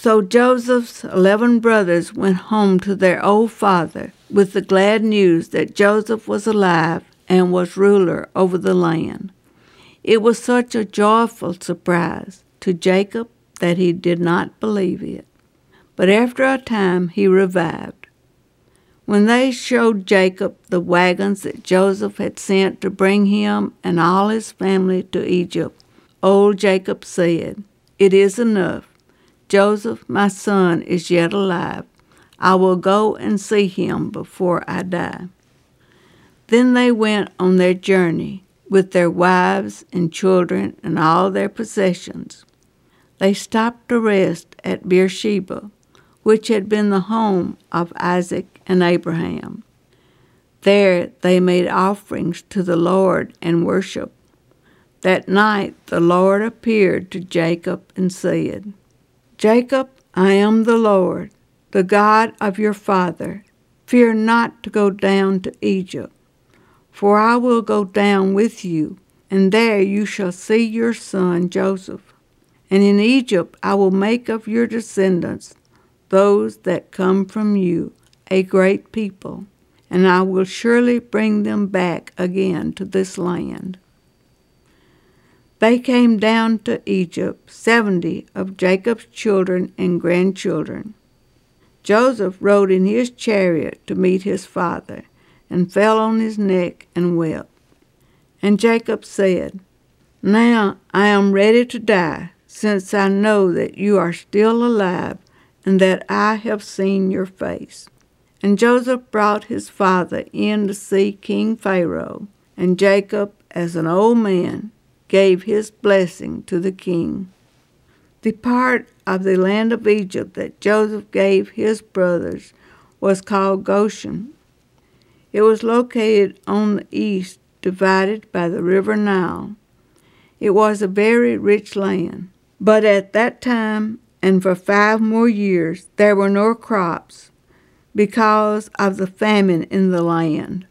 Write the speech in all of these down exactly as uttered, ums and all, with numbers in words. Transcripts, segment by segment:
So Joseph's eleven brothers went home to their old father with the glad news that Joseph was alive and was ruler over the land. It was such a joyful surprise to Jacob that he did not believe it. But after a time he revived. When they showed Jacob the wagons that Joseph had sent to bring him and all his family to Egypt, old Jacob said, "It is enough. Joseph, my son, is yet alive. I will go and see him before I die." Then they went on their journey with their wives and children and all their possessions. They stopped to rest at Beersheba, which had been the home of Isaac and Abraham. There they made offerings to the Lord and worshiped. That night the Lord appeared to Jacob and said, "Jacob, I am the Lord, the God of your father. Fear not to go down to Egypt, for I will go down with you, and there you shall see your son Joseph. And in Egypt I will make of your descendants, those that come from you, a great people, and I will surely bring them back again to this land." They came down to Egypt, seventy of Jacob's children and grandchildren. Joseph rode in his chariot to meet his father, and fell on his neck and wept. And Jacob said, "Now I am ready to die, since I know that you are still alive, and that I have seen your face." And Joseph brought his father in to see King Pharaoh, and Jacob, as an old man, gave his blessing to the king. The part of the land of Egypt that Joseph gave his brothers was called Goshen. It was located on the east, divided by the river Nile. It was a very rich land, but at that time and for five more years there were no crops because of the famine in the land.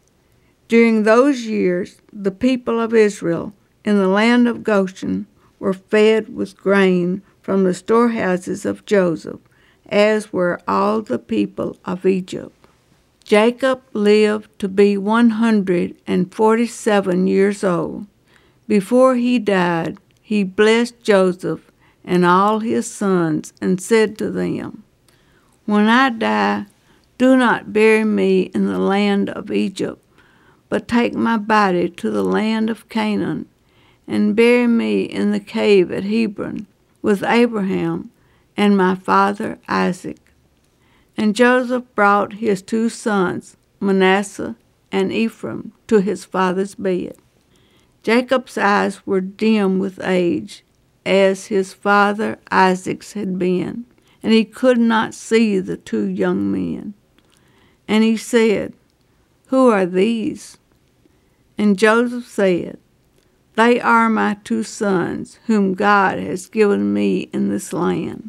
During those years, the people of Israel in the land of Goshen were fed with grain from the storehouses of Joseph, as were all the people of Egypt. Jacob lived to be one hundred and forty-seven years old. Before he died, he blessed Joseph and all his sons and said to them, "When I die, do not bury me in the land of Egypt, but take my body to the land of Canaan, and bury me in the cave at Hebron with Abraham and my father Isaac." And Joseph brought his two sons, Manasseh and Ephraim, to his father's bed. Jacob's eyes were dim with age, as his father Isaac's had been, and he could not see the two young men. And he said, "Who are these?" And Joseph said, "They are my two sons, whom God has given me in this land."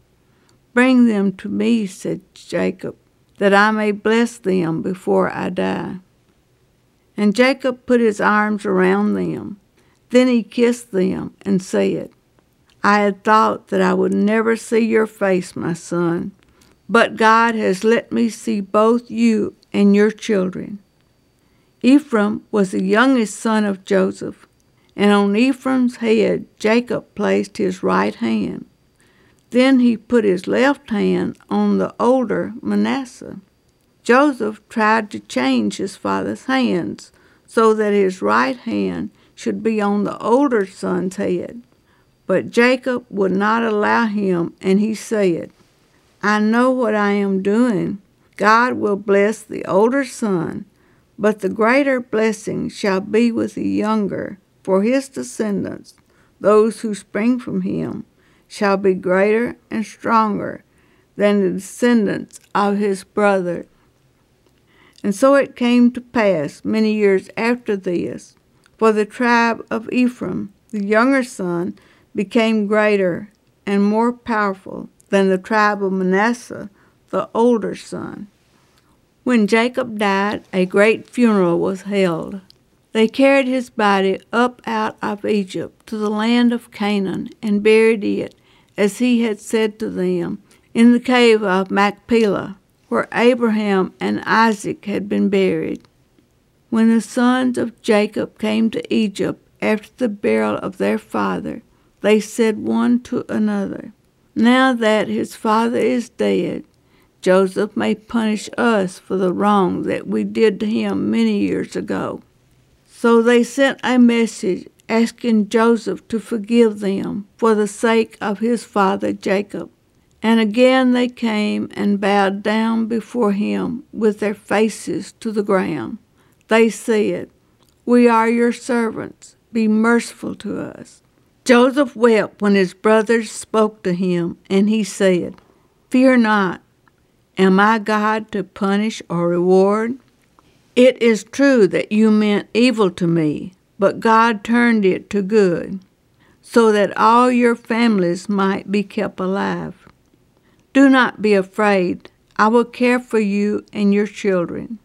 "Bring them to me," said Jacob, "that I may bless them before I die." And Jacob put his arms around them. Then he kissed them and said, "I had thought that I would never see your face, my son, but God has let me see both you and your children." Ephraim was the youngest son of Joseph, and on Ephraim's head Jacob placed his right hand. Then he put his left hand on the older Manasseh. Joseph tried to change his father's hands so that his right hand should be on the older son's head. But Jacob would not allow him, and he said, "I know what I am doing. God will bless the older son, but the greater blessing shall be with the younger, for his descendants, those who spring from him, shall be greater and stronger than the descendants of his brother." And so it came to pass many years after this, for the tribe of Ephraim, the younger son, became greater and more powerful than the tribe of Manasseh, the older son. When Jacob died, a great funeral was held. They carried his body up out of Egypt to the land of Canaan and buried it as he had said to them, in the cave of Machpelah, where Abraham and Isaac had been buried. When the sons of Jacob came to Egypt after the burial of their father, they said one to another, "Now that his father is dead, Joseph may punish us for the wrong that we did to him many years ago." So they sent a message asking Joseph to forgive them for the sake of his father Jacob. And again they came and bowed down before him with their faces to the ground. They said, "We are your servants. Be merciful to us." Joseph wept when his brothers spoke to him, and he said, "Fear not. Am I God to punish or reward? It is true that you meant evil to me, but God turned it to good, so that all your families might be kept alive. Do not be afraid. I will care for you and your children."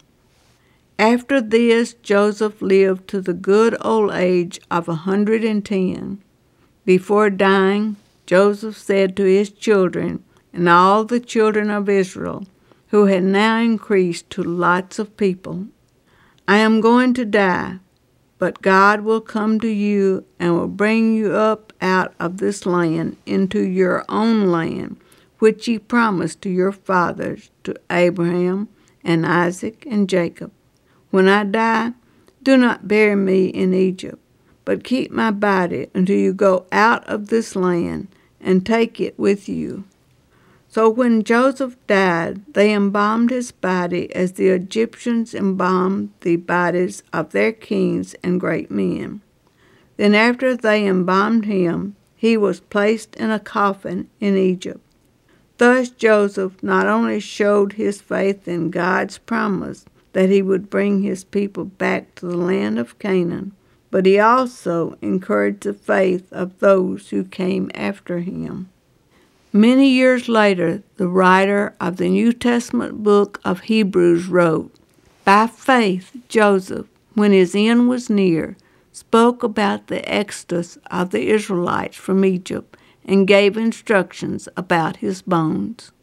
After this, Joseph lived to the good old age of a hundred and ten. Before dying, Joseph said to his children and all the children of Israel, who had now increased to lots of people, "I am going to die, but God will come to you and will bring you up out of this land into your own land, which he promised to your fathers, to Abraham and Isaac and Jacob. When I die, do not bury me in Egypt, but keep my body until you go out of this land and take it with you." So when Joseph died, they embalmed his body as the Egyptians embalmed the bodies of their kings and great men. Then after they embalmed him, he was placed in a coffin in Egypt. Thus Joseph not only showed his faith in God's promise that he would bring his people back to the land of Canaan, but he also encouraged the faith of those who came after him. Many years later, the writer of the New Testament book of Hebrews wrote, "By faith Joseph, when his end was near, spoke about the exodus of the Israelites from Egypt and gave instructions about his bones."